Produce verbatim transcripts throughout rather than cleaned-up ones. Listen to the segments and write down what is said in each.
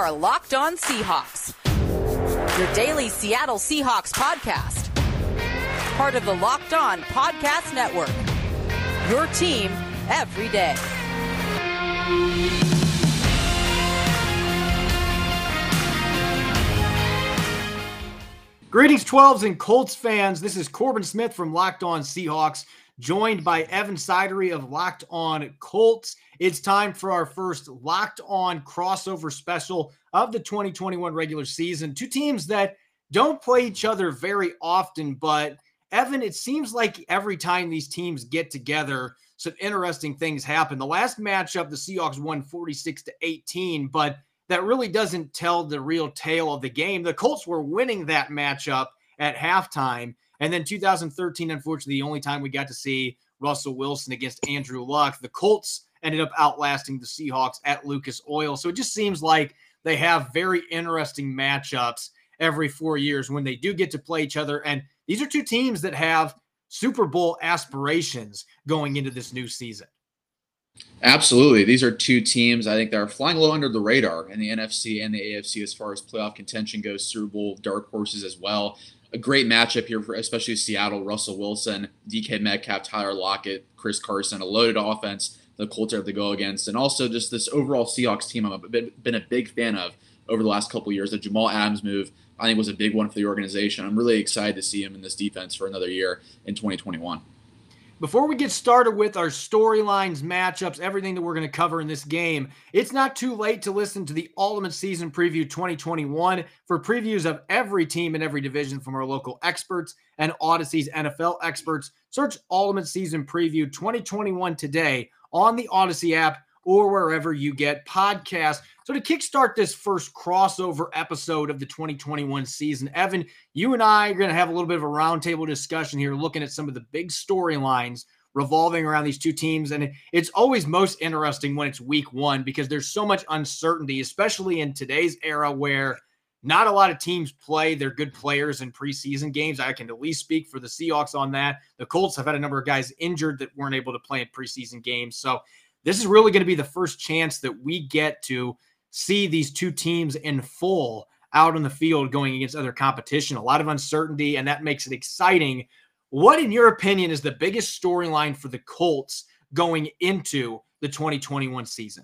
are Locked On Seahawks, your daily Seattle Seahawks podcast. Part of the Locked On Podcast Network, your team every day. Greetings, twelves and Colts fans. This is Corbin Smith from Locked On Seahawks, joined by Evan Sidery of Locked On Colts. It's time for our first Locked On crossover special of the twenty twenty-one regular season. Two teams that don't play each other very often, but Evan, it seems like every time these teams get together, some interesting things happen. The last matchup, the Seahawks won forty-six to eighteen, but that really doesn't tell the real tale of the game. The Colts were winning that matchup at halftime. And then two thousand thirteen, unfortunately, the only time we got to see Russell Wilson against Andrew Luck. The Colts ended up outlasting the Seahawks at Lucas Oil. So it just seems like they have very interesting matchups every four years when they do get to play each other. And these are two teams that have Super Bowl aspirations going into this new season. Absolutely. These are two teams I think that are flying a little under the radar in the N F C and the A F C as far as playoff contention goes, Super Bowl dark horses as well. A great matchup here, for especially Seattle, Russell Wilson, D K Metcalf, Tyler Lockett, Chris Carson, a loaded offense the Colts have to go against. And also just this overall Seahawks team I've been a big fan of over the last couple of years. The Jamal Adams move, I think, was a big one for the organization. I'm really excited to see him in this defense for another year in twenty twenty-one. Before we get started with our storylines, matchups, everything that we're going to cover in this game, it's not too late to listen to the Ultimate Season Preview twenty twenty-one for previews of every team in every division from our local experts and Odyssey's N F L experts. Search Ultimate Season Preview twenty twenty-one today on the Odyssey app or wherever you get podcasts. So to kickstart this first crossover episode of the twenty twenty-one season, Evan, you and I are going to have a little bit of a roundtable discussion here, looking at some of the big storylines revolving around these two teams. And it's always most interesting when it's week one because there's so much uncertainty, especially in today's era where not a lot of teams play their good players in preseason games. I can at least speak for the Seahawks on that. The Colts have had a number of guys injured that weren't able to play in preseason games. So this is really going to be the first chance that we get to see these two teams in full out on the field going against other competition. A lot of uncertainty, and that makes it exciting. What, in your opinion, is the biggest storyline for the Colts going into the twenty twenty-one season?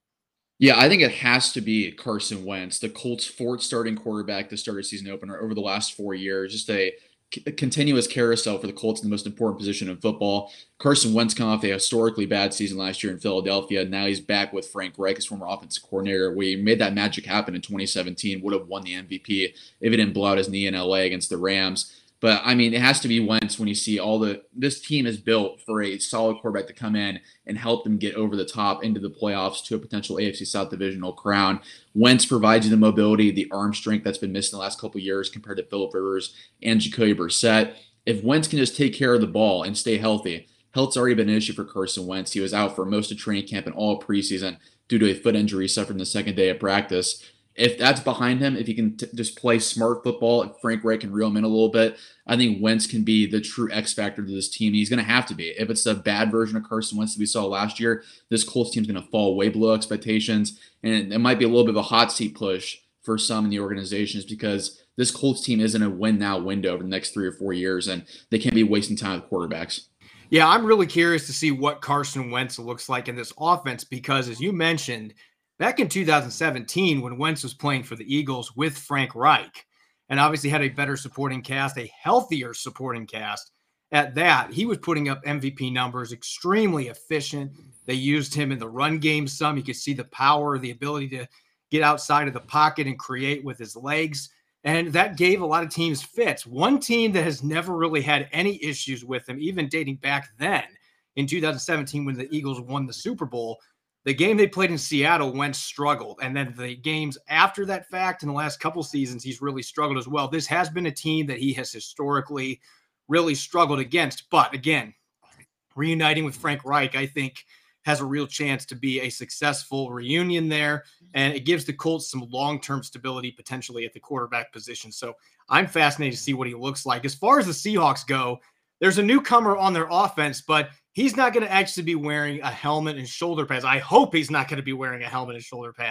Yeah, I think it has to be Carson Wentz, the Colts' fourth starting quarterback to start a season opener over the last four years. Just a a continuous carousel for the Colts in the most important position in football. Carson Wentz coming off a historically bad season last year in Philadelphia. Now he's back with Frank Reich as former offensive coordinator, where he made that magic happen in twenty seventeen, would have won the M V P if he didn't blow out his knee in L A against the Rams. But, I mean, it has to be Wentz when you see all the – this team is built for a solid quarterback to come in and help them get over the top into the playoffs to a potential A F C South divisional crown. Wentz provides you the mobility, the arm strength that's been missing the last couple of years compared to Phillip Rivers and Jacoby Brissett. If Wentz can just take care of the ball and stay healthy, health's already been an issue for Carson Wentz. He was out for most of training camp and all preseason due to a foot injury suffered in the second day of practice. If that's behind him, if he can t- just play smart football, if Frank Reich can reel him in a little bit, I think Wentz can be the true X factor to this team. And he's going to have to be. If it's a bad version of Carson Wentz that we saw last year, this Colts team's going to fall way below expectations. And it might be a little bit of a hot seat push for some in the organizations because this Colts team isn't a win-now window over the next three or four years, and they can't be wasting time with quarterbacks. Yeah, I'm really curious to see what Carson Wentz looks like in this offense because, as you mentioned, back in two thousand seventeen, when Wentz was playing for the Eagles with Frank Reich, and obviously had a better supporting cast, a healthier supporting cast at that, he was putting up M V P numbers, extremely efficient. They used him in the run game some. You could see the power, the ability to get outside of the pocket and create with his legs. And that gave a lot of teams fits. One team that has never really had any issues with him, even dating back then in two thousand seventeen when the Eagles won the Super Bowl, the game they played in Seattle, Wentz struggled. And then the games after that fact, in the last couple seasons, he's really struggled as well. This has been a team that he has historically really struggled against. But again, reuniting with Frank Reich, I think, has a real chance to be a successful reunion there. And it gives the Colts some long-term stability potentially at the quarterback position. So I'm fascinated to see what he looks like. As far as the Seahawks go, there's a newcomer on their offense, but he's not going to actually be wearing a helmet and shoulder pads. I hope he's not going to be wearing a helmet and shoulder pads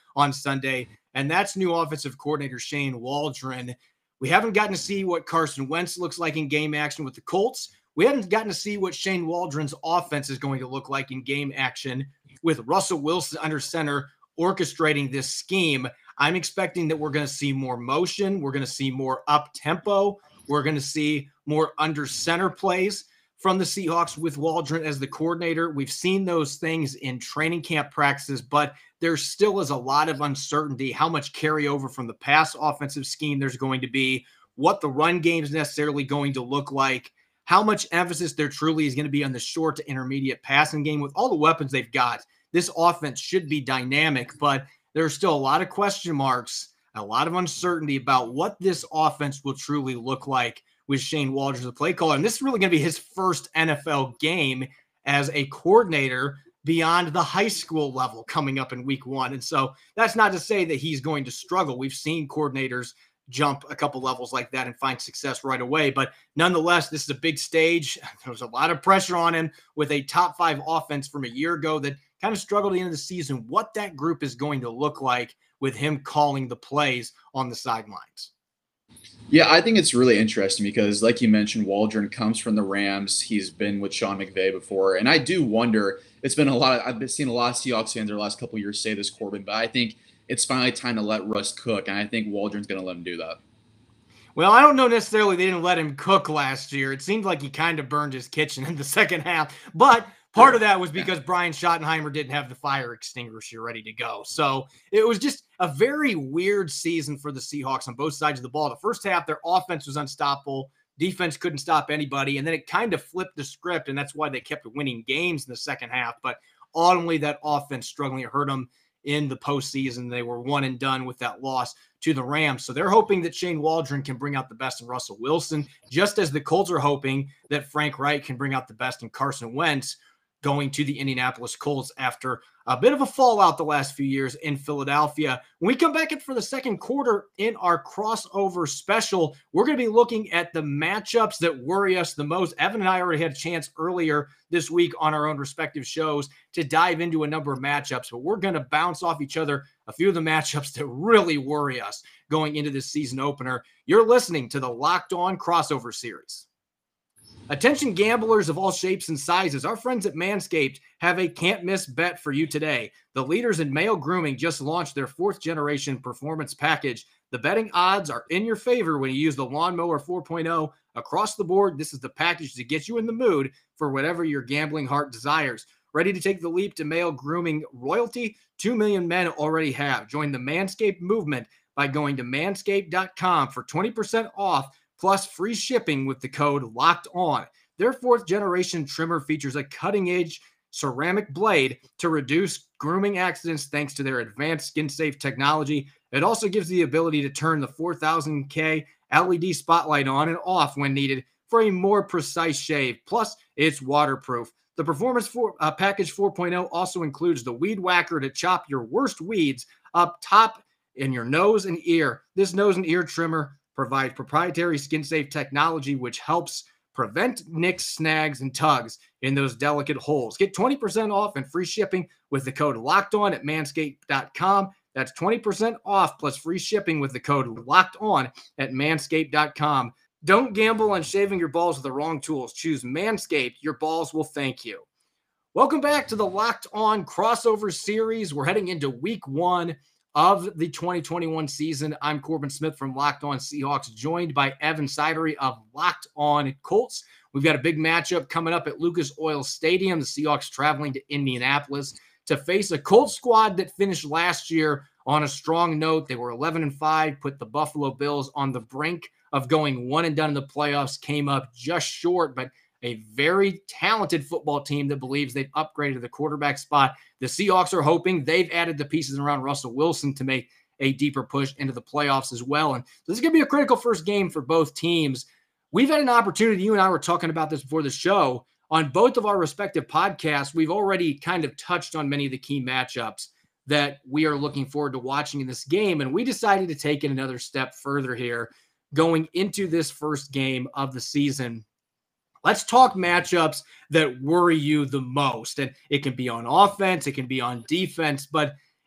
on Sunday, and that's new offensive coordinator Shane Waldron. We haven't gotten to see what Carson Wentz looks like in game action with the Colts. We haven't gotten to see what Shane Waldron's offense is going to look like in game action with Russell Wilson under center orchestrating this scheme. I'm expecting that we're going to see more motion. We're going to see more up tempo. We're going to see more under center plays from the Seahawks with Waldron as the coordinator. We've seen those things in training camp practices, but there still is a lot of uncertainty how much carryover from the pass offensive scheme there's going to be, what the run game is necessarily going to look like, how much emphasis there truly is going to be on the short to intermediate passing game. With all the weapons they've got, this offense should be dynamic, but there's still a lot of question marks, a lot of uncertainty about what this offense will truly look like with Shane Waldron as a play caller. And this is really going to be his first N F L game as a coordinator beyond the high school level coming up in week one. And so that's not to say that he's going to struggle. We've seen coordinators jump a couple levels like that and find success right away. But nonetheless, this is a big stage. There was a lot of pressure on him with a top five offense from a year ago that kind of struggled at the end of the season, what that group is going to look like with him calling the plays on the sidelines. Yeah, I think it's really interesting because, like you mentioned, Waldron comes from the Rams. He's been with Sean McVay before. And I do wonder, it's been a lot of, I've been seen a lot of Seahawks fans over the last couple of years say this, Corbin, but I think it's finally time to let Russ cook. And I think Waldron's going to let him do that. Well, I don't know necessarily they didn't let him cook last year. It seemed like he kind of burned his kitchen in the second half. But part of that was because Brian Schottenheimer didn't have the fire extinguisher ready to go. So it was just a very weird season for the Seahawks on both sides of the ball. The first half, their offense was unstoppable. Defense couldn't stop anybody. And then it kind of flipped the script, and that's why they kept winning games in the second half. But ultimately, that offense struggling hurt them in the postseason. They were one and done with that loss to the Rams. So they're hoping that Shane Waldron can bring out the best in Russell Wilson, just as the Colts are hoping that Frank Reich can bring out the best in Carson Wentz, going to the Indianapolis Colts after a bit of a fallout the last few years in Philadelphia. When we come back in for the second quarter in our crossover special, we're going to be looking at the matchups that worry us the most. Evan and I already had a chance earlier this week on our own respective shows to dive into a number of matchups, but we're going to bounce off each other a few of the matchups that really worry us going into this season opener. You're listening to the Locked On Crossover Series. Attention gamblers of all shapes and sizes, our friends at Manscaped have a can't-miss bet for you today. The leaders in male grooming just launched their fourth-generation performance package. The betting odds are in your favor when you use the Lawnmower four point oh. Across the board, this is the package to get you in the mood for whatever your gambling heart desires. Ready to take the leap to male grooming royalty? Two million men already have. Join the Manscaped movement by going to manscaped dot com for twenty percent off plus free shipping with the code Locked On. Their fourth generation trimmer features a cutting edge ceramic blade to reduce grooming accidents thanks to their advanced skin safe technology. It also gives the ability to turn the four thousand K L E D spotlight on and off when needed for a more precise shave. Plus, it's waterproof. The Performance four, uh, Package four point oh also includes the Weed Whacker to chop your worst weeds up top in your nose and ear. This nose and ear trimmer provides proprietary skin-safe technology which helps prevent nicks, snags, and tugs in those delicate holes. Get twenty percent off and free shipping with the code Locked On at manscaped dot com. That's twenty percent off plus free shipping with the code Locked On at manscaped dot com. Don't gamble on shaving your balls with the wrong tools. Choose Manscaped. Your balls will thank you. Welcome back to the Locked On Crossover Series. We're heading into week one of the twenty twenty-one season. I'm Corbin Smith from Locked On Seahawks, joined by Evan Sidery of Locked On Colts. We've got a big matchup coming up at Lucas Oil Stadium. The Seahawks traveling to Indianapolis to face a Colts squad that finished last year on a strong note. They were eleven and five, put the Buffalo Bills on the brink of going one and done in the playoffs, came up just short, but a very talented football team that believes they've upgraded the quarterback spot. The Seahawks are hoping they've added the pieces around Russell Wilson to make a deeper push into the playoffs as well. And this is going to be a critical first game for both teams. We've had an opportunity, you and I were talking about this before the show, on both of our respective podcasts. We've already kind of touched on many of the key matchups that we are looking forward to watching in this game. And we decided to take it another step further here going into this first game of the season. Let's talk matchups that worry you the most. And it can be on offense, it can be on defense, but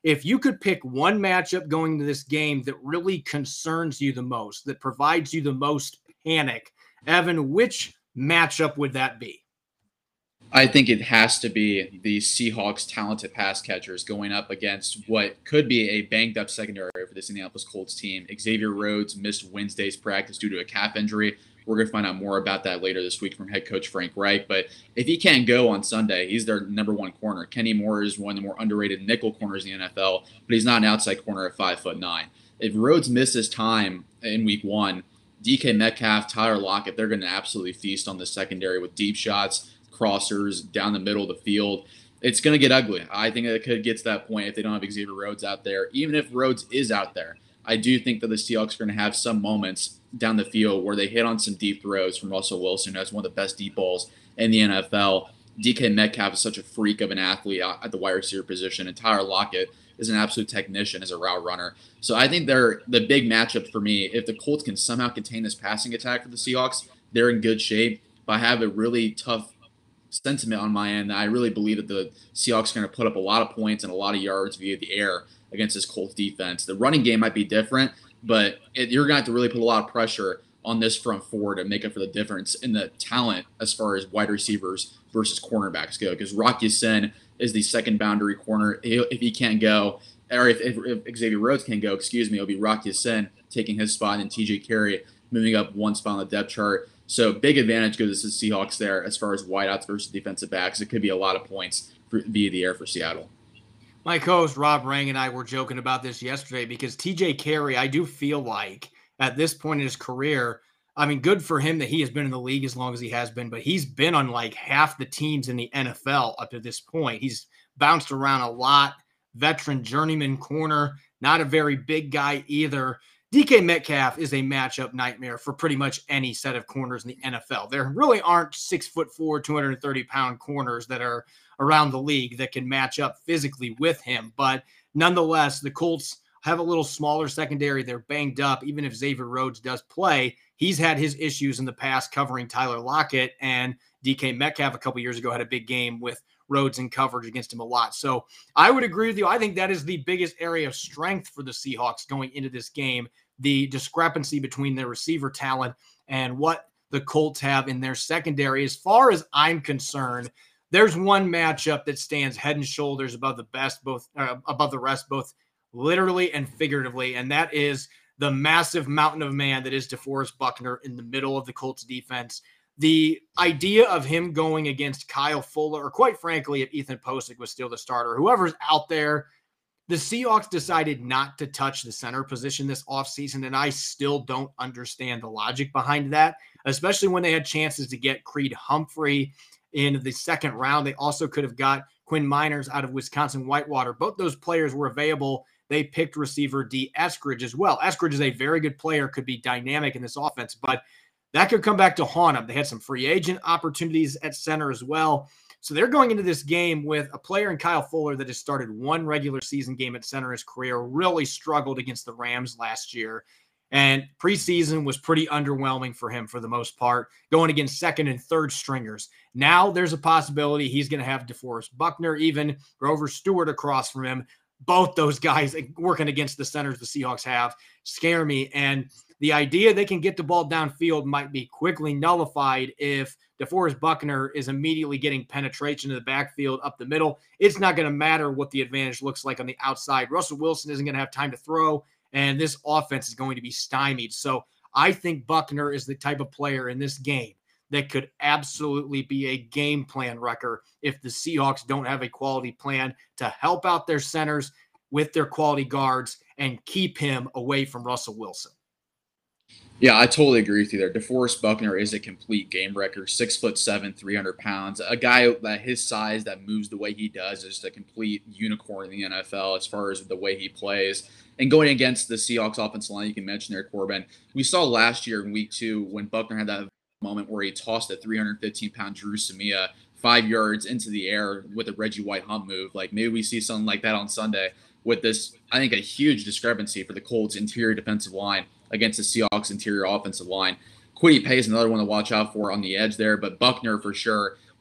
If you could pick one matchup going to this game that really concerns you the most, that provides you the most panic, Evan, which matchup would that be? I think it has to be the Seahawks' talented pass catchers going up against what could be a banged-up secondary for this Indianapolis Colts team. Xavier Rhodes missed Wednesday's practice due to a calf injury. We're going to find out more about that later this week from head coach Frank Reich. But if he can't go on Sunday, he's their number one corner. Kenny Moore is one of the more underrated nickel corners in the N F L, but he's not an outside corner at five foot nine. If Rhodes misses time in week one, D K Metcalf, Tyler Lockett, they're going to absolutely feast on the secondary with deep shots, crossers down the middle of the field. It's going to get ugly. I think it could get to that point if they don't have Xavier Rhodes out there. Even if Rhodes is out there, I do think that the Seahawks are going to have some moments down the field where they hit on some deep throws from Russell Wilson, who has one of the best deep balls in the N F L. D K Metcalf is such a freak of an athlete at the wide receiver position, and Tyler Lockett is an absolute technician as a route runner. So I think they're the big matchup for me. If the Colts can somehow contain this passing attack for the Seahawks, they're in good shape. But I have a really tough sentiment on my end that I really believe that the Seahawks are going to put up a lot of points and a lot of yards via the air against this Colts defense. The running game might be different, but it, you're going to have to really put a lot of pressure on this front four to make up for the difference in the talent as far as wide receivers versus cornerbacks go. Because Rock Ya-Sin is the second boundary corner. If he can't go, or if, if, if Xavier Rhodes can go, excuse me, it'll be Rock Ya-Sin taking his spot and T J Carey moving up one spot on the depth chart. So big advantage goes to the Seahawks there as far as wideouts versus defensive backs. It could be a lot of points for, via the air for Seattle. My co-host Rob Rang and I were joking about this yesterday because T J Carey, I do feel like at this point in his career, I mean, good for him that he has been in the league as long as he has been, but he's been on like half the teams in the N F L up to this point. He's bounced around a lot, veteran journeyman corner, not a very big guy either. D K Metcalf is a matchup nightmare for pretty much any set of corners in the N F L. There really aren't six foot four, two hundred thirty pound corners that are around the league that can match up physically with him. But nonetheless, the Colts have a little smaller secondary. They're banged up. Even if Xavier Rhodes does play, he's had his issues in the past covering Tyler Lockett, and D K Metcalf a couple years ago had a big game with Rhodes in coverage against him a lot. So I would agree with you. I think that is the biggest area of strength for the Seahawks going into this game, the discrepancy between their receiver talent and what the Colts have in their secondary. As far as I'm concerned, there's one matchup that stands head and shoulders above the best, both uh, above the rest, both literally and figuratively, and that is the massive mountain of man that is DeForest Buckner in the middle of the Colts defense. The idea of him going against Kyle Fuller, or quite frankly, if Ethan Posick was still the starter, whoever's out there, the Seahawks decided not to touch the center position this offseason, and I still don't understand the logic behind that, especially when they had chances to get Creed Humphrey in the second round. They also could have got Quinn Miners out of Wisconsin Whitewater. Both those players were available. They picked receiver D. Eskridge as well. Eskridge is a very good player, could be dynamic in this offense, but that could come back to haunt them. They had some free agent opportunities at center as well. So they're going into this game with a player in Kyle Fuller that has started one regular season game at center in his career, really struggled against the Rams last year. And preseason was pretty underwhelming for him for the most part, going against second and third stringers. Now there's a possibility he's going to have DeForest Buckner, even Grover Stewart across from him. Both those guys working against the centers the Seahawks have scare me. And the idea they can get the ball downfield might be quickly nullified if DeForest Buckner is immediately getting penetration in the backfield up the middle. It's not going to matter what the advantage looks like on the outside. Russell Wilson isn't going to have time to throw, and this offense is going to be stymied. So I think Buckner is the type of player in this game that could absolutely be a game plan wrecker if the Seahawks don't have a quality plan to help out their centers with their quality guards and keep him away from Russell Wilson. Yeah, I totally agree with you there. DeForest Buckner is a complete game wrecker, six foot seven, three hundred pounds. A guy that his size that moves the way he does is a complete unicorn in the N F L as far as the way he plays. And going against the Seahawks offensive line, you can mention there, Corbin, we saw last year in week two when Buckner had that moment where he tossed a three hundred fifteen pound Drew Samia five yards into the air with a Reggie White hump move. Like maybe we see something like that on Sunday with this, I think, a huge discrepancy for the Colts interior defensive line against the Seahawks interior offensive line. Kwity Paye is another one to watch out for on the edge there, but Buckner for sure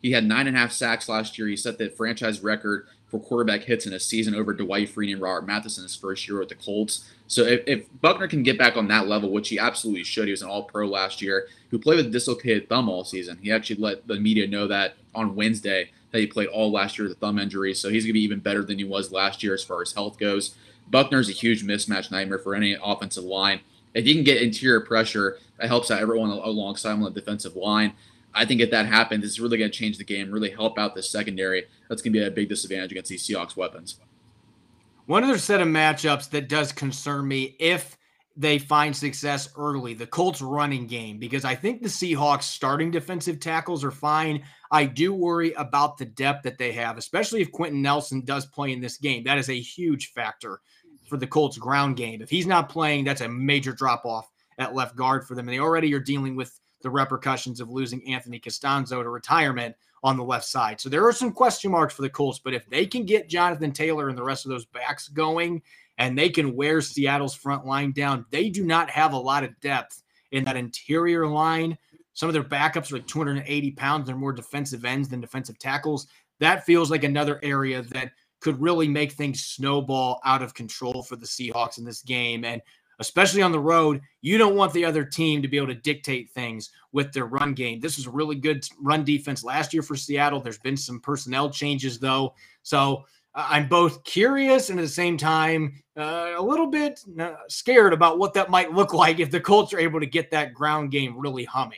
He had nine and a half sacks last year. He set the franchise record for quarterback hits in a season over Dwight Freeney and Robert Matheson his first year with the Colts. So if, if Buckner can get back on that level, which he absolutely should, he was an all-pro last year, who played with a dislocated thumb all season. He actually let the media know that on Wednesday that he played all last year with a thumb injury. So he's going to be even better than he was last year as far as health goes. Buckner's a huge mismatch nightmare for any offensive line. If he can get interior pressure, that helps out everyone alongside him on the defensive line. I think if that happens, it's really going to change the game, really help out the secondary. That's going to be a big disadvantage against these Seahawks weapons. One other set of matchups that does concern me if they find success early, the Colts running game, because I think the Seahawks starting defensive tackles are fine. I do worry about the depth that they have, especially if Quentin Nelson does play in this game. That is a huge factor for the Colts ground game. If he's not playing, that's a major drop off at left guard for them. And they already are dealing with the repercussions of losing Anthony Costanzo to retirement on the left side. So there are some question marks for the Colts, but if they can get Jonathan Taylor and the rest of those backs going and they can wear Seattle's front line down, they do not have a lot of depth in that interior line. Some of their backups are like two hundred eighty pounds. They're more defensive ends than defensive tackles. That feels like another area that could really make things snowball out of control for the Seahawks in this game. And especially on the road, you don't want the other team to be able to dictate things with their run game. This was a really good run defense last year for Seattle. There's been some personnel changes, though. So uh, I'm both curious and at the same time uh, a little bit uh, scared about what that might look like if the Colts are able to get that ground game really humming.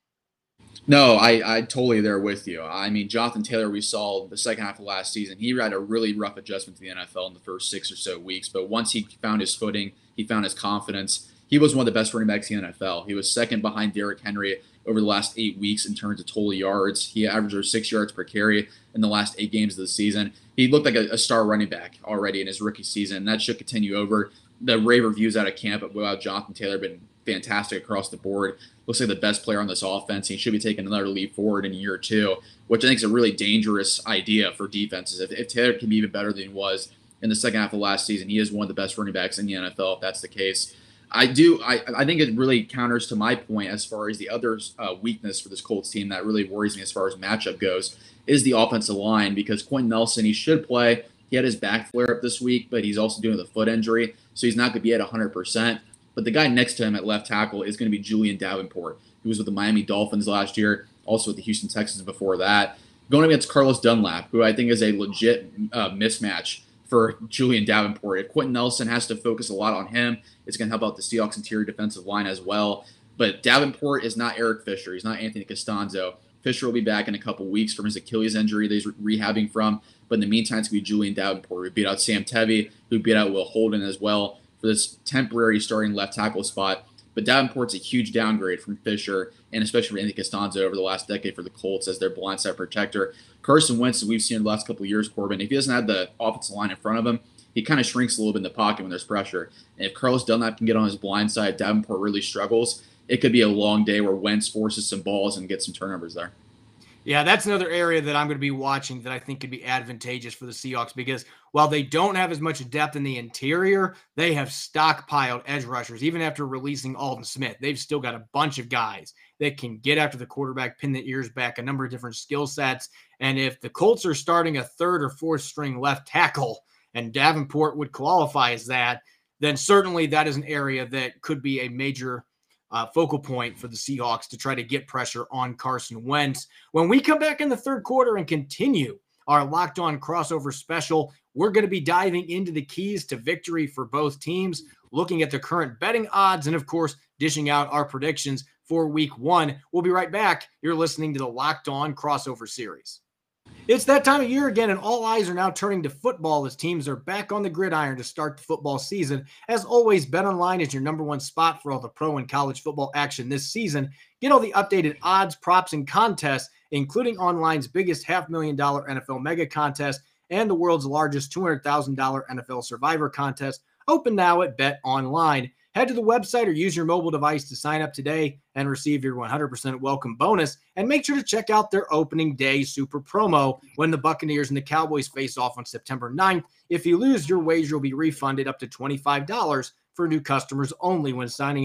No, I, I totally there with you. I mean, Jonathan Taylor, we saw the second half of last season. He had a really rough adjustment to the N F L in the first six or so weeks. But once he found his footing, he found his confidence. He was one of the best running backs in the N F L. He was second behind Derrick Henry over the last eight weeks in terms of total yards. He averaged over six yards per carry in the last eight games of the season. He looked like a, a star running back already in his rookie season. And that should continue over. The rave reviews out of camp about Jonathan Taylor have been fantastic across the board. Looks like the best player on this offense. He should be taking another leap forward in a year or two, which I think is a really dangerous idea for defenses. If, if Taylor can be even better than he was in the second half of last season, he is one of the best running backs in the N F L, if that's the case. I do. I, I think it really counters to my point as far as the other uh, weakness for this Colts team that really worries me as far as matchup goes is the offensive line, because Quentin Nelson, he should play. He had his back flare up this week, but he's also doing the foot injury, so he's not going to be at one hundred percent. But the guy next to him at left tackle is going to be Julian Davenport, who was with the Miami Dolphins last year, also with the Houston Texans before that. Going against Carlos Dunlap, who I think is a legit uh, mismatch for Julian Davenport. If Quentin Nelson has to focus a lot on him, it's going to help out the Seahawks interior defensive line as well. But Davenport is not Eric Fisher. He's not Anthony Costanzo. Fisher will be back in a couple weeks from his Achilles injury that he's rehabbing from. But in the meantime, it's going to be Julian Davenport, who beat out Sam Tevy, who beat out Will Holden as well for this temporary starting left tackle spot. But Davenport's a huge downgrade from Fisher, and especially for Anthony Costanzo over the last decade for the Colts as their blindside protector. Carson Wentz, as we've seen in the last couple of years, Corbin, if he doesn't have the offensive line in front of him, he kind of shrinks a little bit in the pocket when there's pressure. And if Carlos Dunlap can get on his blind side, Davenport really struggles. It could be a long day where Wentz forces some balls and gets some turnovers there. Yeah, that's another area that I'm going to be watching that I think could be advantageous for the Seahawks, because while they don't have as much depth in the interior, they have stockpiled edge rushers. Even after releasing Alden Smith, they've still got a bunch of guys that can get after the quarterback, pin the ears back, a number of different skill sets. And if the Colts are starting a third or fourth string left tackle, and Davenport would qualify as that, then certainly that is an area that could be a major Uh, focal point for the Seahawks to try to get pressure on Carson Wentz. When we come back in the third quarter and continue our Locked On crossover special, we're going to be diving into the keys to victory for both teams, looking at the current betting odds, and of course, dishing out our predictions for week one. We'll be right back. You're listening to the Locked On crossover series. It's that time of year again, and all eyes are now turning to football as teams are back on the gridiron to start the football season. As always, BetOnline is your number one spot for all the pro and college football action this season. Get all the updated odds, props, and contests, including online's biggest half million dollar N F L mega contest and the world's largest two hundred thousand dollars N F L Survivor contest. Open now at BetOnline. Head to the website or use your mobile device to sign up today and receive your one hundred percent welcome bonus. And make sure to check out their opening day super promo when the Buccaneers and the Cowboys face off on September ninth. If you lose, your wager will be refunded up to twenty-five dollars for new customers only when signing up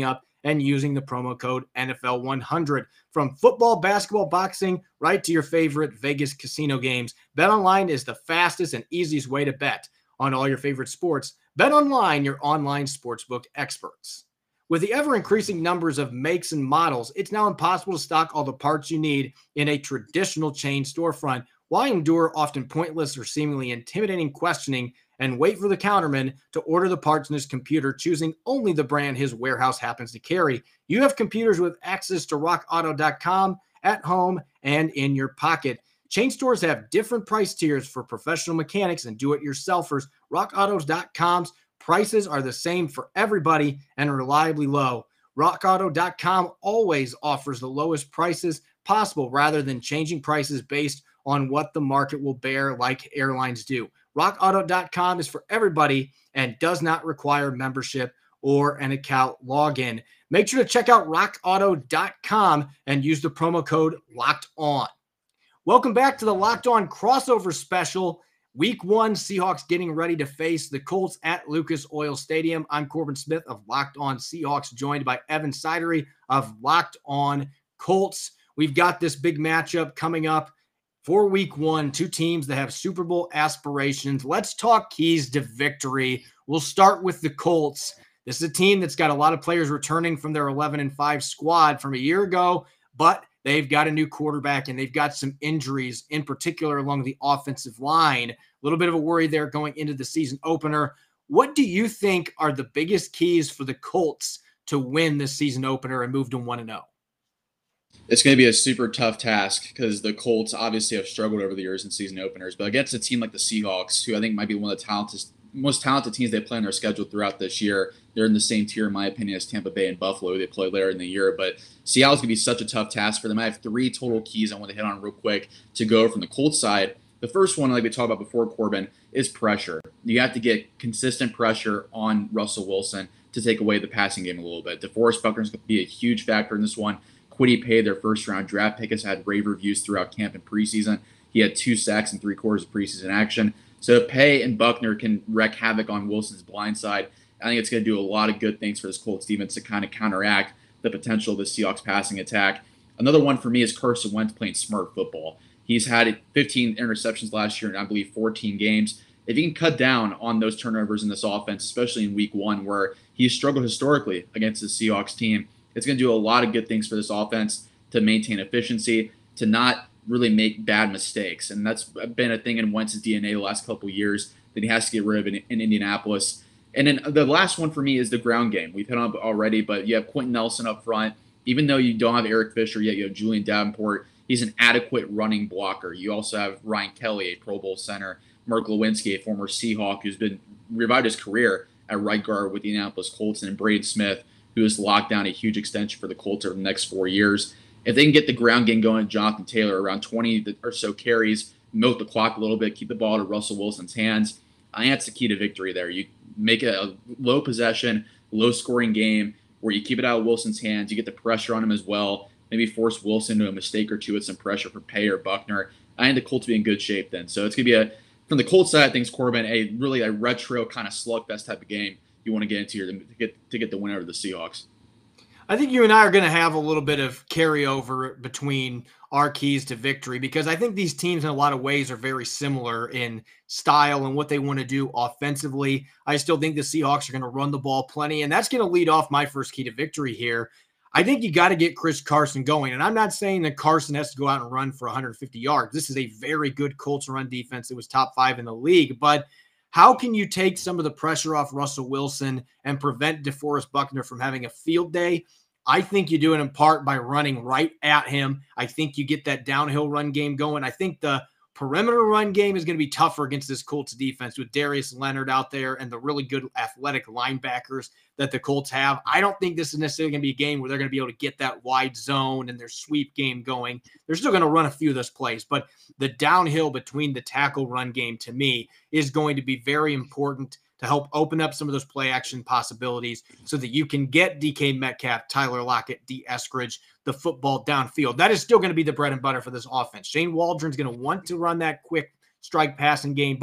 and using the promo code N F L one hundred. From football, basketball, boxing, right to your favorite Vegas casino games, BetOnline is the fastest and easiest way to bet on all your favorite sports. BetOnline, your online sportsbook experts. With the ever-increasing numbers of makes and models, it's now impossible to stock all the parts you need in a traditional chain storefront. Why endure often pointless or seemingly intimidating questioning and wait for the counterman to order the parts in his computer, choosing only the brand his warehouse happens to carry? You have computers with access to rock auto dot com at home and in your pocket. Chain stores have different price tiers for professional mechanics and do-it-yourselfers. rock auto dot com's prices are the same for everybody and reliably low. rock auto dot com always offers the lowest prices possible rather than changing prices based on what the market will bear like airlines do. rock auto dot com is for everybody and does not require membership or an account login. Make sure to check out rock auto dot com and use the promo code LOCKEDON. Welcome back to the Locked On crossover special. Week one, Seahawks getting ready to face the Colts at Lucas Oil Stadium. I'm Corbin Smith of Locked On Seahawks, joined by Evan Sidery of Locked On Colts. We've got this big matchup coming up for week one, two teams that have Super Bowl aspirations. Let's talk keys to victory. We'll start with the Colts. This is a team that's got a lot of players returning from their eleven and five squad from a year ago, but they've got a new quarterback and they've got some injuries, in particular along the offensive line. A little bit of a worry there going into the season opener. What do you think are the biggest keys for the Colts to win this season opener and move to one and oh? It's going to be a super tough task because the Colts obviously have struggled over the years in season openers, but against a team like the Seahawks, who I think might be one of the talented, most talented teams they play on their schedule throughout this year. They're in the same tier, in my opinion, as Tampa Bay and Buffalo, who they play later in the year. But Seattle's going to be such a tough task for them. I have three total keys I want to hit on real quick to go from the Colts side. The first one, like we talked about before, Corbin, is pressure. You have to get consistent pressure on Russell Wilson to take away the passing game a little bit. DeForest Buckner's going to be a huge factor in this one. Kwity Paye, their first-round draft pick, has had rave reviews throughout camp and preseason. He had two sacks in three quarters of preseason action. So if Paye and Buckner can wreak havoc on Wilson's blind side, I think it's going to do a lot of good things for this Colts defense to kind of counteract the potential of the Seahawks passing attack. Another one for me is Carson Wentz playing smart football. He's had fifteen interceptions last year in, I believe, fourteen games. If he can cut down on those turnovers in this offense, especially in week one where he struggled historically against the Seahawks team, it's going to do a lot of good things for this offense to maintain efficiency, to not really make bad mistakes. And that's been a thing in Wentz's D N A the last couple of years that he has to get rid of in, in Indianapolis. And then the last one for me is the ground game. We've hit on it already, but you have Quentin Nelson up front. Even though you don't have Eric Fisher yet, you have Julian Davenport. He's an adequate running blocker. You also have Ryan Kelly, a Pro Bowl center. Mark Lewinsky, a former Seahawk, who's been revived his career at right guard with the Indianapolis Colts, and Braden Smith, who has locked down a huge extension for the Colts over the next four years. If they can get the ground game going, Jonathan Taylor, around twenty or so carries, milk the clock a little bit, keep the ball to Russell Wilson's hands, I think that's the key to victory there. You make it a low possession, low-scoring game where you keep it out of Wilson's hands, you get the pressure on him as well, maybe force Wilson to a mistake or two with some pressure for Paye or Buckner. I think the Colts will be in good shape then. So it's going to be, a from the Colts side of things, Corbin, a really a retro kind of slugfest type of game you want to get into here to get, to get the win over the Seahawks. I think you and I are going to have a little bit of carryover between our keys to victory because I think these teams in a lot of ways are very similar in style and what they want to do offensively. I still think the Seahawks are going to run the ball plenty, and that's going to lead off my first key to victory here. I think you got to get Chris Carson going, and I'm not saying that Carson has to go out and run for one hundred fifty yards. This is a very good Colts run defense. It was top five in the league, but how can you take some of the pressure off Russell Wilson and prevent DeForest Buckner from having a field day? I think you do it in part by running right at him. I think you get that downhill run game going. I think the perimeter run game is going to be tougher against this Colts defense with Darius Leonard out there and the really good athletic linebackers that the Colts have. I don't think this is necessarily going to be a game where they're going to be able to get that wide zone and their sweep game going. They're still going to run a few of those plays, but the downhill between the tackle run game to me is going to be very important to help open up some of those play action possibilities so that you can get D K Metcalf, Tyler Lockett, D. Eskridge, the football downfield. That is still going to be the bread and butter for this offense. Shane Waldron's going to want to run that quick strike passing game, but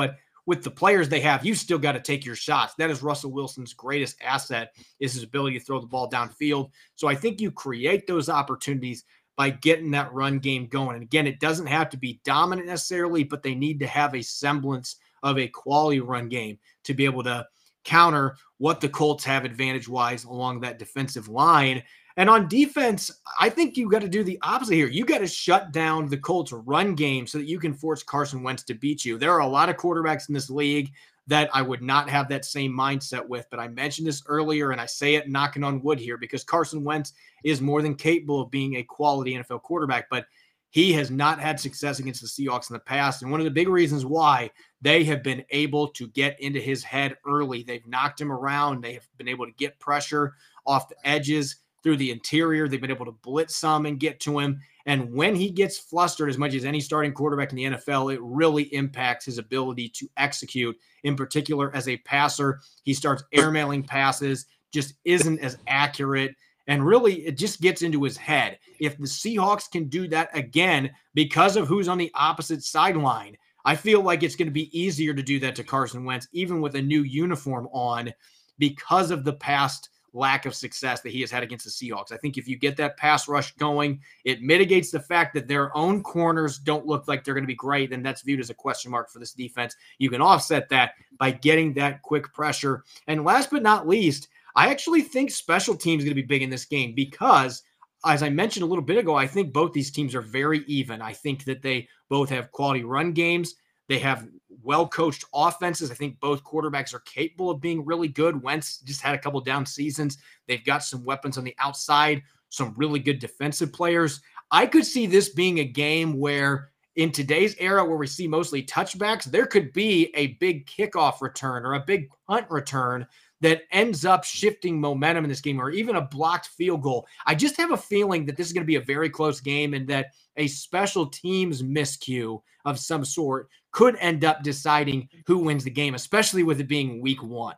with the players they have, you still got to take your shots. That is Russell Wilson's greatest asset, is his ability to throw the ball downfield. So I think you create those opportunities by getting that run game going. And again, it doesn't have to be dominant necessarily, but they need to have a semblance of a quality run game to be able to counter what the Colts have advantage-wise along that defensive line. And on defense, I think you got to do the opposite here. You got to shut down the Colts run game so that you can force Carson Wentz to beat you. There are a lot of quarterbacks in this league that I would not have that same mindset with, but I mentioned this earlier, and I say it knocking on wood here, because Carson Wentz is more than capable of being a quality N F L quarterback, but he has not had success against the Seahawks in the past. And one of the big reasons why, they have been able to get into his head early. They've knocked him around. They have been able to get pressure off the edges through the interior. They've been able to blitz some and get to him. And when he gets flustered as much as any starting quarterback in the N F L, it really impacts his ability to execute. In particular, as a passer, he starts airmailing passes, just isn't as accurate. And really, it just gets into his head. If the Seahawks can do that again because of who's on the opposite sideline, I feel like it's going to be easier to do that to Carson Wentz, even with a new uniform on, because of the past lack of success that he has had against the Seahawks. I think if you get that pass rush going, it mitigates the fact that their own corners don't look like they're going to be great, and that's viewed as a question mark for this defense. You can offset that by getting that quick pressure. And last but not least, I actually think special teams is going to be big in this game because, as I mentioned a little bit ago, I think both these teams are very even. I think that they both have quality run games. They have well-coached offenses. I think both quarterbacks are capable of being really good. Wentz just had a couple down seasons. They've got some weapons on the outside, some really good defensive players. I could see this being a game where, in today's era where we see mostly touchbacks, there could be a big kickoff return or a big punt return that ends up shifting momentum in this game, or even a blocked field goal. I just have a feeling that this is going to be a very close game, and that a special teams miscue of some sort could end up deciding who wins the game, especially with it being week one.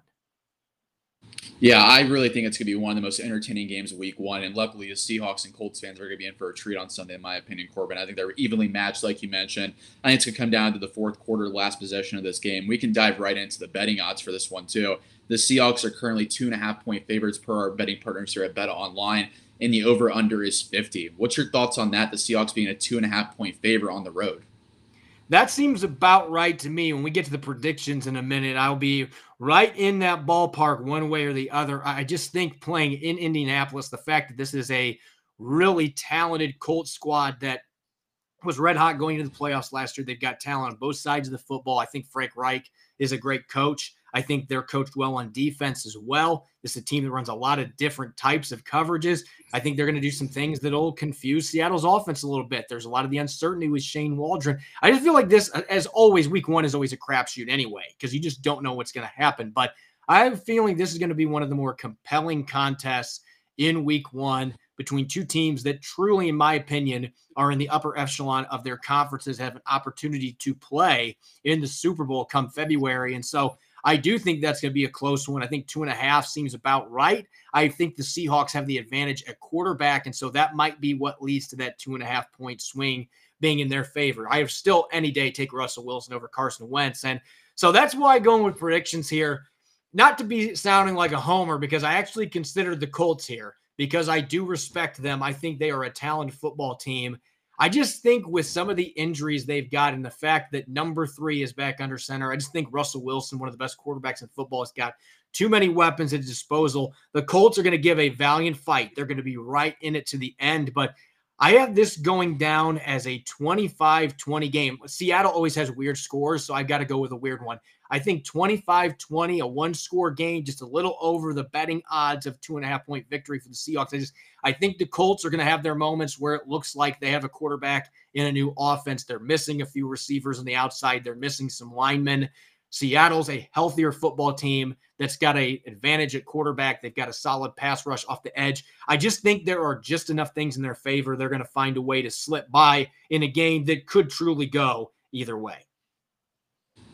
Yeah, I really think it's going to be one of the most entertaining games of week one. And luckily, the Seahawks and Colts fans are going to be in for a treat on Sunday, in my opinion, Corbin. I think they're evenly matched, like you mentioned. I think it's going to come down to the fourth quarter, last possession of this game. We can dive right into the betting odds for this one, too. The Seahawks are currently two and a half point favorites per our betting partners here at Bet Online, and the over-under is fifty. What's your thoughts on that, the Seahawks being a two and a half point favorite on the road? That seems about right to me. When we get to the predictions in a minute, I'll be right in that ballpark one way or the other. I just think playing in Indianapolis, the fact that this is a really talented Colts squad that was red hot going into the playoffs last year. They've got talent on both sides of the football. I think Frank Reich is a great coach. I think they're coached well on defense as well. This is a team that runs a lot of different types of coverages. I think they're going to do some things that will confuse Seattle's offense a little bit. There's a lot of the uncertainty with Shane Waldron. I just feel like this, as always, week one is always a crapshoot anyway, because you just don't know what's going to happen. But I have a feeling this is going to be one of the more compelling contests in week one between two teams that truly, in my opinion, are in the upper echelon of their conferences, have an opportunity to play in the Super Bowl come February. And so I do think that's going to be a close one. I think two and a half seems about right. I think the Seahawks have the advantage at quarterback, and so that might be what leads to that two and a half point swing being in their favor. I have still any day take Russell Wilson over Carson Wentz. And so that's why I'm going with predictions here, not to be sounding like a homer, because I actually considered the Colts here, because I do respect them. I think they are a talented football team. I just think with some of the injuries they've got and the fact that number three is back under center, I just think Russell Wilson, one of the best quarterbacks in football, has got too many weapons at his disposal. The Colts are going to give a valiant fight. They're going to be right in it to the end, but I have this going down as a twenty-five twenty game. Seattle always has weird scores, so I've got to go with a weird one. I think twenty-five twenty, a one-score game, just a little over the betting odds of two and a half point victory for the Seahawks. I just, I think the Colts are going to have their moments where it looks like they have a quarterback in a new offense. They're missing a few receivers on the outside. They're missing some linemen. Seattle's a healthier football team that's got an advantage at quarterback. They've got a solid pass rush off the edge. I just think there are just enough things in their favor. They're going to find a way to slip by in a game that could truly go either way.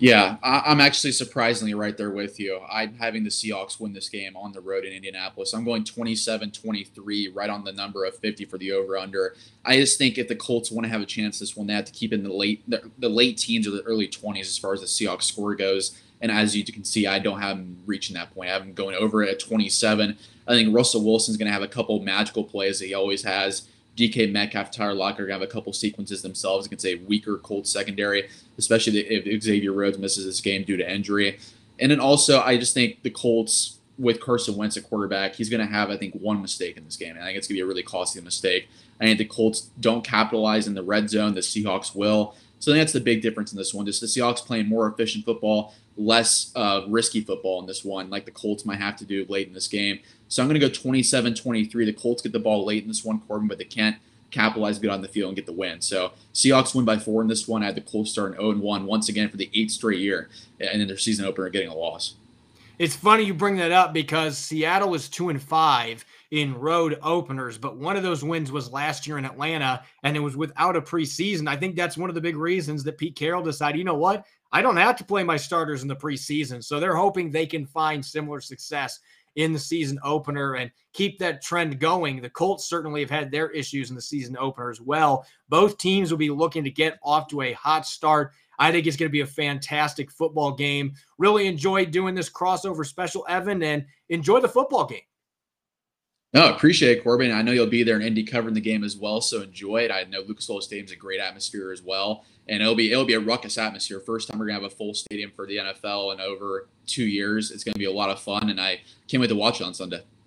Yeah, I, I'm actually surprisingly right there with you. I'm having the Seahawks win this game on the road in Indianapolis. I'm going twenty-seven twenty-three, right on the number of fifty for the over-under. I just think if the Colts want to have a chance this one, they have to keep it in the late the, the late teens or the early twenties as far as the Seahawks score goes. And as you can see, I don't have them reaching that point. I have them going over it at twenty-seven. I think Russell Wilson's going to have a couple magical plays that he always has. D K Metcalf, Tyler Lockett are going to have a couple sequences themselves against a weaker Colts secondary, especially if Xavier Rhodes misses this game due to injury. And then also, I just think the Colts, with Carson Wentz at quarterback, he's going to have, I think, one mistake in this game. And I think it's going to be a really costly mistake. I think the Colts don't capitalize in the red zone. The Seahawks will. So I think that's the big difference in this one. Just the Seahawks playing more efficient football, less uh, risky football in this one, like the Colts might have to do late in this game. So I'm going to go twenty-seven twenty-three. The Colts get the ball late in this one, Corbin, but they can't capitalize good on the field and get the win. So Seahawks win by four in this one. I had the Colts starting oh and one once again for the eighth straight year, and in their season opener getting a loss. It's funny you bring that up because Seattle was two and five in road openers, but one of those wins was last year in Atlanta, and it was without a preseason. I think that's one of the big reasons that Pete Carroll decided, you know what, I don't have to play my starters in the preseason. So they're hoping they can find similar success in the season opener and keep that trend going. The Colts certainly have had their issues in the season opener as well. Both teams will be looking to get off to a hot start. I think it's going to be a fantastic football game. Really enjoyed doing this crossover special, Evan, and enjoy the football game. No, appreciate it, Corbin. I know you'll be there in Indy covering the game as well, so enjoy it. I know Lucas Oil Stadium's a great atmosphere as well, and it'll be it'll be a ruckus atmosphere. First time we're gonna have a full stadium for the N F L in over two years. It's gonna be a lot of fun, and I can't wait to watch it on Sunday.